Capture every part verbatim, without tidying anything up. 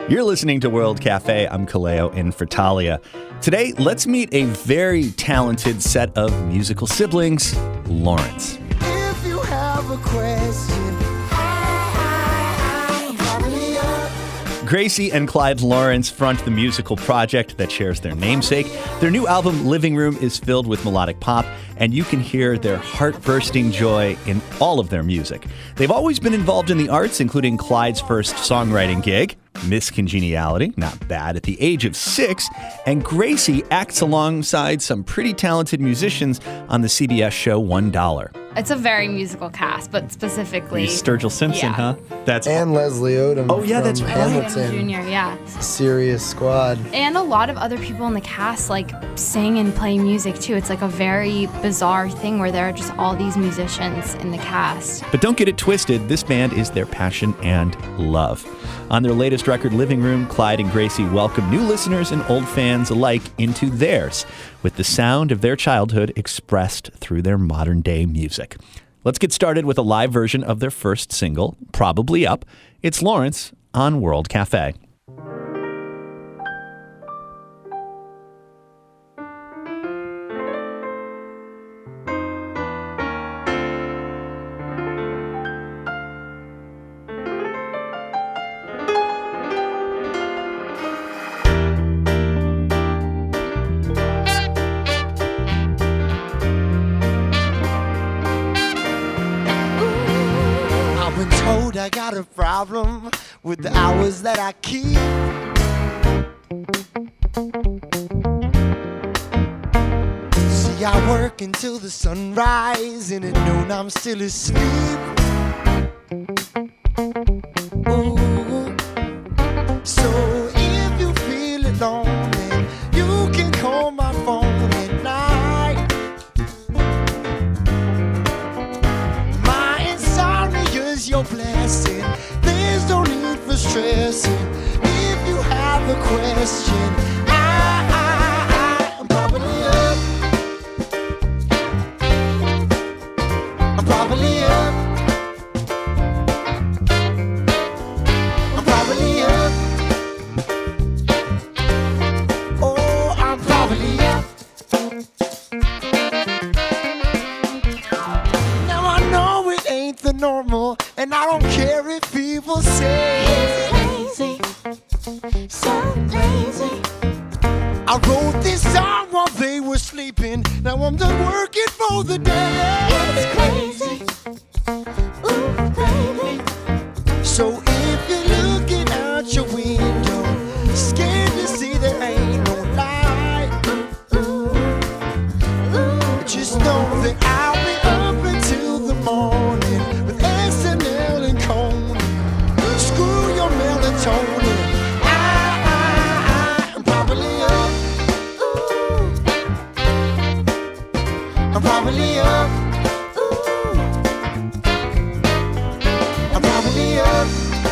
You're listening to World Cafe. I'm Kaleo in for Talia. Today, let's meet a very talented set of musical siblings, Lawrence. If you have a question, I, I, I, probably up. Gracie and Clyde Lawrence front the musical project that shares their namesake. Their new album, Living Room, is filled with melodic pop, and you can hear their heart-bursting joy in all of their music. They've always been involved in the arts, including Clyde's first songwriting gig, Miss Congeniality, not bad, at the age of six, and Gracie acts alongside some pretty talented musicians on the C B S show One Dollar. It's a very musical cast, but specifically... Sturgill Simpson, yeah. huh? That's And Leslie Odom Oh, yeah, from that's right. Hamilton. Junior, yeah. Serious Squad. And a lot of other people in the cast, like, sing and play music, too. It's like a very bizarre thing where there are just all these musicians in the cast. But don't get it twisted, this band is their passion and love. On their latest record, Living Room, Clyde and Gracie welcome new listeners and old fans alike into theirs, with the sound of their childhood expressed through their modern-day music. Let's get started with a live version of their first single, Probably Up. It's Lawrence on World Cafe. I got a problem with the hours that I keep. See, I work until the sunrise, and at noon I'm still asleep. Ooh. So if you feel alone, you can call my phone at night. My insomnia's your blessing. There's no need for stressing. If you have a question, I, I, I, I'm probably up. I'm probably up. I'm probably up. Oh, I'm probably up. Now I know it ain't the normal, and I don't care if people say it's lazy, so lazy. I wrote this song while they were sleeping. Now I'm done working for the day. It's crazy, ooh baby. So if you're looking out your window, scared to see there ain't no light, ooh, ooh, just know that I'll be up until the morning with S N L and Conan. Screw your melatonin. I, I, I, I'm probably up. Ooh. I'm probably up. Ooh. I'm probably up.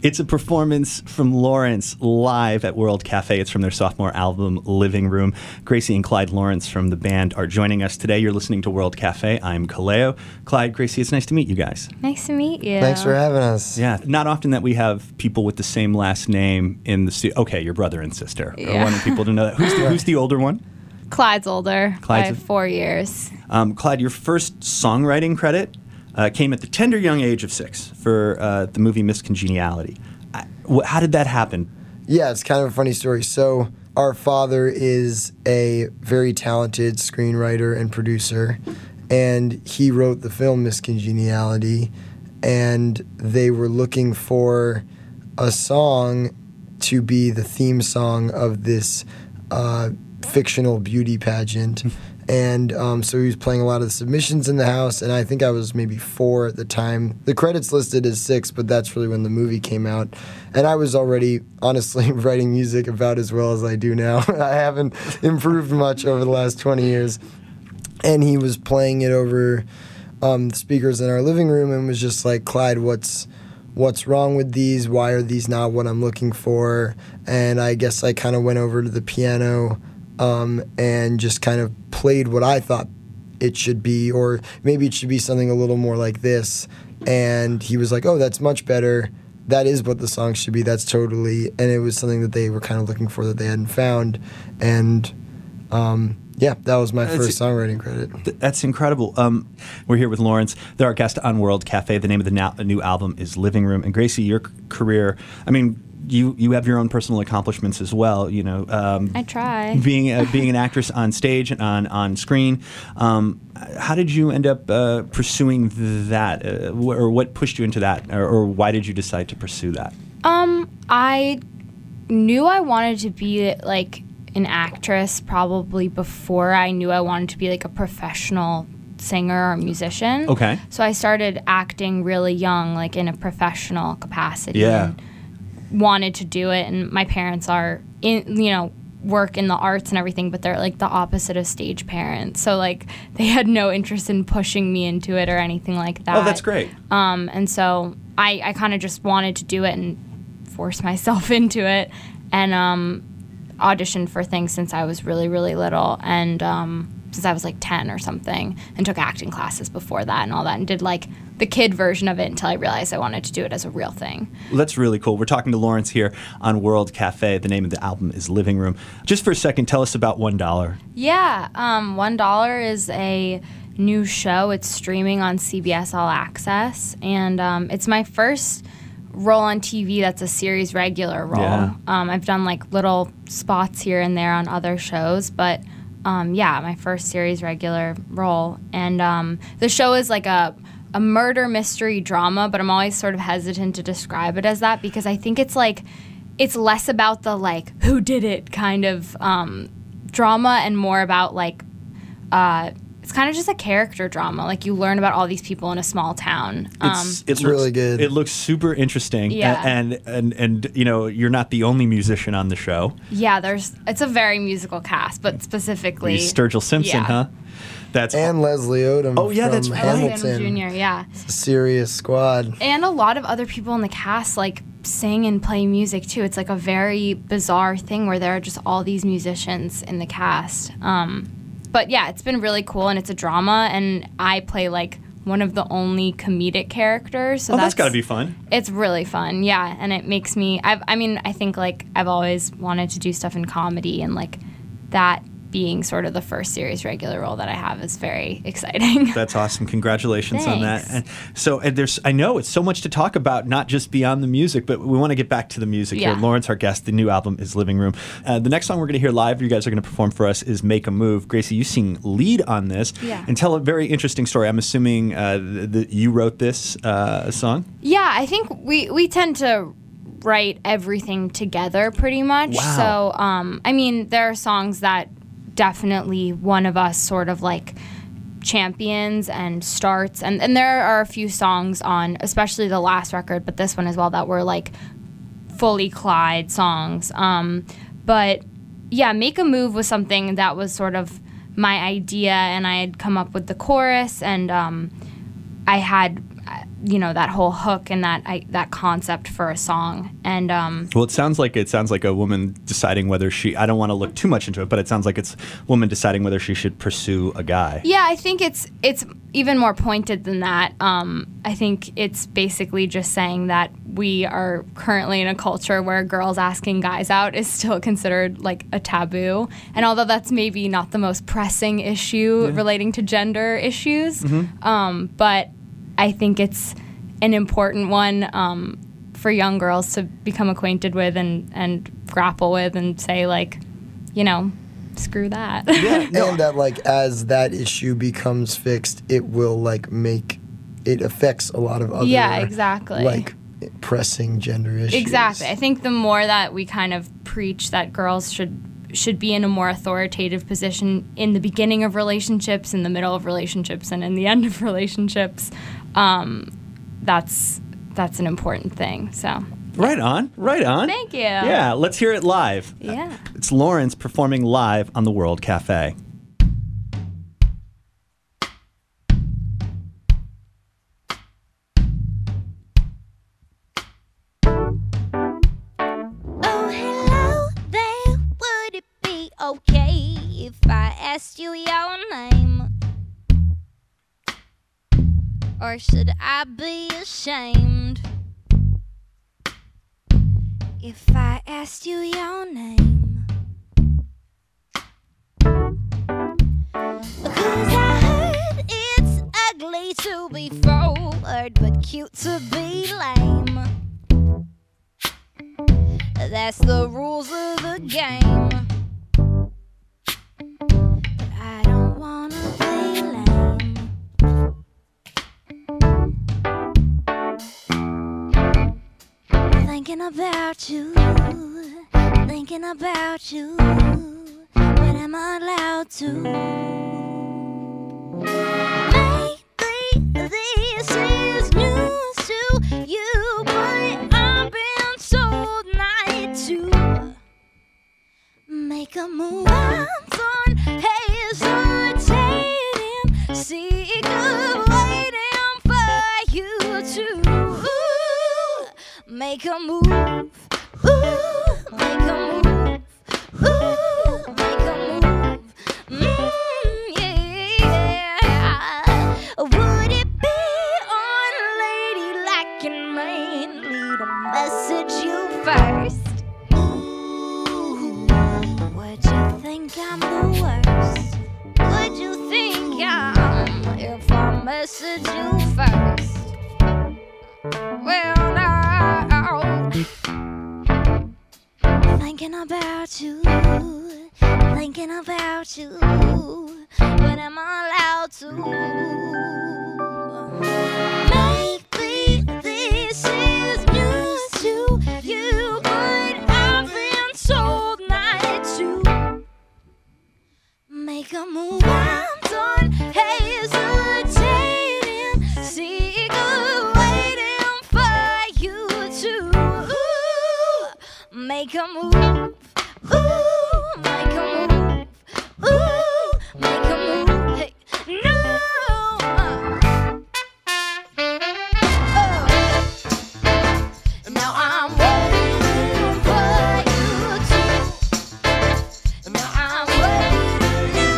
It's a performance from Lawrence live at World Cafe. It's from their sophomore album, Living Room. Gracie and Clyde Lawrence from the band are joining us today. You're listening to World Cafe. I'm Kaleo. Clyde, Gracie, it's nice to meet you guys. Nice to meet you. Thanks for having us. Yeah, not often that we have people with the same last name in the studio. Okay, your brother and sister. Yeah. I wanted people to know that. Who's the, who's the older one? Clyde's older Clyde's by four years. Um, Clyde, your first songwriting credit uh, came at the tender young age of six for uh, the movie Miss Congeniality. I, wh- how did that happen? Yeah, it's kind of a funny story. So our father is a very talented screenwriter and producer, and he wrote the film Miss Congeniality, and they were looking for a song to be the theme song of this uh, fictional beauty pageant. And um, so he was playing a lot of the submissions in the house, and I think I was maybe four at the time. The credits listed as six, but that's really when the movie came out. And I was already, honestly, writing music about as well as I do now. I haven't improved much over the last twenty years. And he was playing it over um, the speakers in our living room and was just like, Clyde, what's what's wrong with these? Why are these not what I'm looking for? And I guess I kind of went over to the piano Um, and just kind of played what I thought it should be, or maybe it should be something a little more like this. And he was like, oh, that's much better. That is what the song should be. That's totally. And it was something that they were kind of looking for that they hadn't found. And um, yeah, that was my That's first songwriting credit. Th- That's incredible. Um, we're here with Lawrence. They're our guest on World Cafe. The name of the now, new album is Living Room. And Gracie, your c- career, I mean, You you have your own personal accomplishments as well, you know. Um, I try. Being a, being an actress on stage and on, on screen. Um, how did you end up uh, pursuing that? Uh, wh- or what pushed you into that? Or, or why did you decide to pursue that? Um, I knew I wanted to be like an actress probably before I knew I wanted to be like a professional singer or musician. Okay. So I started acting really young, like in a professional capacity. Yeah. And wanted to do it, and my parents are in, you know, work in the arts and everything, but they're like the opposite of stage parents. So like they had no interest in pushing me into it or anything like that. Oh, that's great. Um, and so I, I kind of just wanted to do it and force myself into it, and um, auditioned for things since I was really, really little, and um, since I was like ten or something, and took acting classes before that and all that, and did like the kid version of it until I realized I wanted to do it as a real thing. That's really cool. We're talking to Lawrence here on World Cafe. The name of the album is Living Room. Just for a second, tell us about One Dollar. Yeah, um, One Dollar is a new show. It's streaming on C B S All Access, and um, it's my first role on T V that's a series regular role. Yeah. Um, I've done like little spots here and there on other shows, but um, yeah, my first series regular role. And um, the show is like a a murder mystery drama, but I'm always sort of hesitant to describe it as that because I think it's like it's less about the like who did it kind of um, drama and more about like uh, it's kind of just a character drama. Like you learn about all these people in a small town. Um, It's, it It's looks, really good. It looks super interesting. Yeah. And, and, and, and, you know, you're not the only musician on the show. yeah, there's it's a very musical cast, but specifically Sturgill Simpson, yeah. huh? That's And Leslie Odom Oh, yeah, from that's right. Hamilton. Junior, yeah. Serious squad. And a lot of other people in the cast like sing and play music too. It's like a very bizarre thing where there are just all these musicians in the cast. Um, but yeah, it's been really cool, and it's a drama, and I play like one of the only comedic characters. So Oh, that's, that's got to be fun. It's really fun, yeah, and it makes me. I've, I mean, I think like I've always wanted to do stuff in comedy, and like that being sort of the first series regular role that I have is very exciting. That's awesome. Congratulations on that. Thanks. And so and there's, I know it's so much to talk about, not just beyond the music, but we want to get back to the music Yeah. here. Lawrence, our guest, the new album is Living Room. Uh, the next song we're going to hear live, you guys are going to perform for us, is Make a Move. Gracie, you sing lead on this. Yeah. And tell a very interesting story. I'm assuming uh, that you wrote this uh, song? Yeah, I think we, we tend to write everything together pretty much. Wow. So, um, I mean, there are songs that definitely one of us sort of like champions and starts. And, and there are a few songs on, especially the last record, but this one as well, that were like fully Clyde songs. Um, but yeah, Make a Move was something that was sort of my idea, and I had come up with the chorus, and um, I had you know, that whole hook and that I, that concept for a song. And um, well, it sounds like it sounds like a woman deciding whether she. I don't want to look too much into it, but it sounds like it's a woman deciding whether she should pursue a guy. Yeah, I think it's it's even more pointed than that. Um, I think it's basically just saying that we are currently in a culture where girls asking guys out is still considered like a taboo. And although that's maybe not the most pressing issue yeah. relating to gender issues, mm-hmm. um, but I think it's an important one um, for young girls to become acquainted with and, and grapple with and say, like, you know, screw that. Yeah, no. And that, like, as that issue becomes fixed, it will, like, make, it affects a lot of other, yeah, exactly. like, pressing gender issues. Exactly. I think the more that we kind of preach that girls should should be in a more authoritative position in the beginning of relationships, in the middle of relationships, and in the end of relationships, um, that's that's an important thing. So right on, right on. Thank you. Yeah, let's hear it live. Yeah. Uh, it's Lawrence performing live on the World Cafe. Okay, if I asked you your name, or should I be ashamed if I asked you your name? 'Cause I heard it's ugly to be forward but cute to be lame. That's the rules of the game. I don't wanna be lame. Thinking about you, thinking about you, but am I allowed to? Maybe this is news to you, but I've been told not to make a move. I'm torn, hesitating, sick of waiting for you to make a move. Ooh, make a move. Ooh, make a move. Mm, yeah. Would it be unladylike and mainly to message you first? I'm the worst. Would you think I'm if I message you first? Well, now thinking about you, thinking about you, but am I allowed to? Maybe this is news to you, but I've been told not to make a move. I'm done hesitating, sick of waiting for you to make a move. Ooh, make a move. Ooh, make a move. Hey, no. Oh. Now I'm waiting for you to. Now I'm waiting.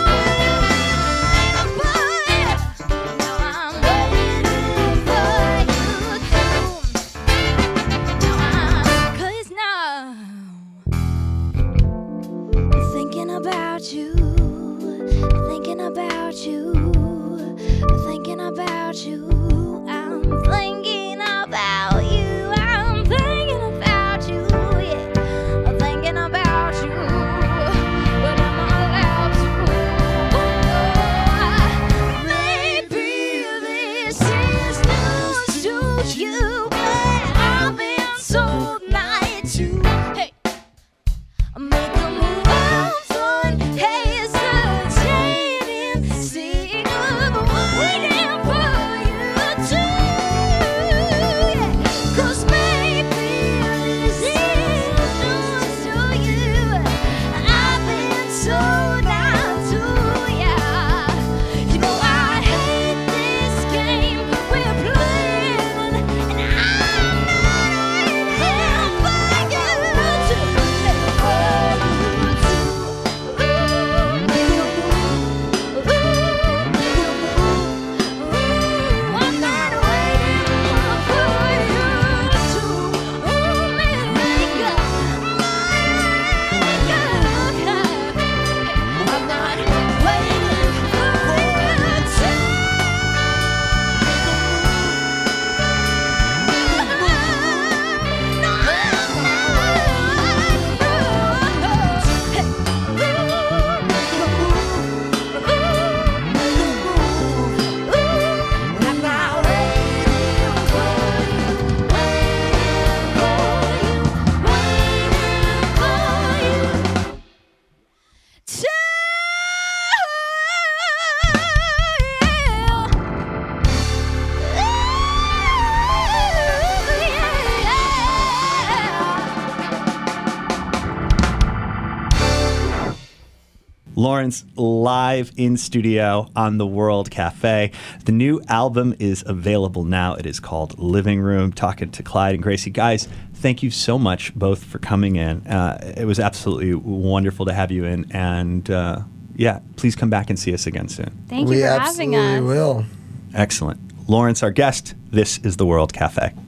About you, thinking about you, thinking about you. I'm thinking about you. I'm thinking about you. Yeah, I'm thinking about you. But am I allowed to? Maybe this is news to you, but I've been told not to. Hey, make a move. Play Lawrence live in studio on the World Cafe. The new album is available now. It is called Living Room. Talking to Clyde and Gracie. Guys, thank you so much both for coming in. Uh, it was absolutely wonderful to have you in. And uh, yeah, please come back and see us again soon. Thank you we for having us. absolutely will. Excellent. Lawrence, our guest. This is the World Cafe.